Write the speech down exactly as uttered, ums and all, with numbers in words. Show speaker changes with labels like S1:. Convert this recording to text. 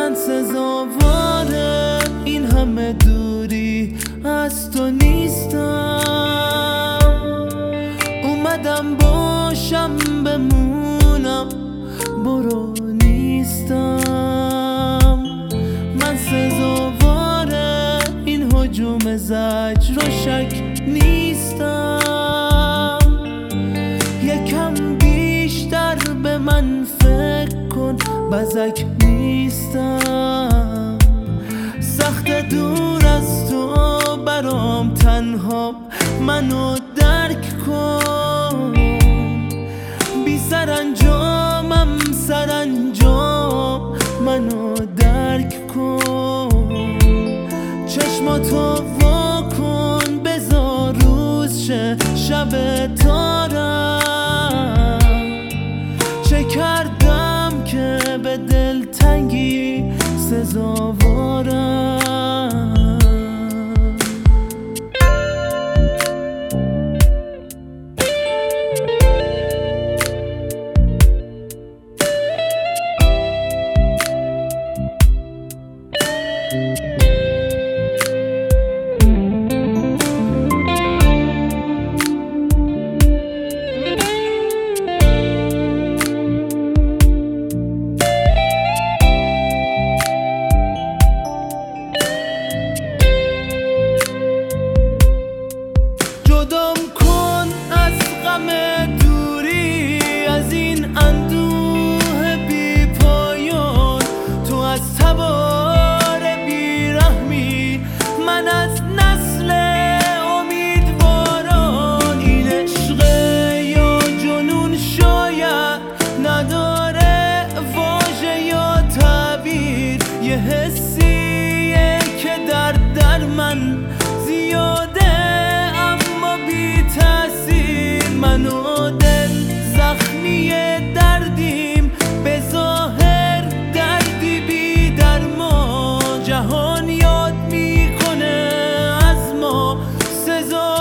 S1: من سزاوار این همه دوری از تو نیستم. اومدم باشم بمونم، برو نیستم. من سزاوار این هجوم زجر و شک نیستم. یکم بیشتر به من فکر کن، بزک نیستم. سخت دور از تو برام تنها، منو درک کن. بی سرانجامم سرانجام، منو درک کن. چشماتو وا کن، بذار روز شه شب تارم. چه کردم که به دلتنگی سزاوارم؟ جدام کن از غم دوری، از این اندوه بی پایان. تو از تبار بیرحمی، من از نسل امیدواران. این عشق یا جنون شاید نداره واژه یا تعبیر. یه حسیه که در در من زیاده من و دل زخمی دردیم، به ظاهر دردی بی درمان. جهان یاد میکنه از ما سزا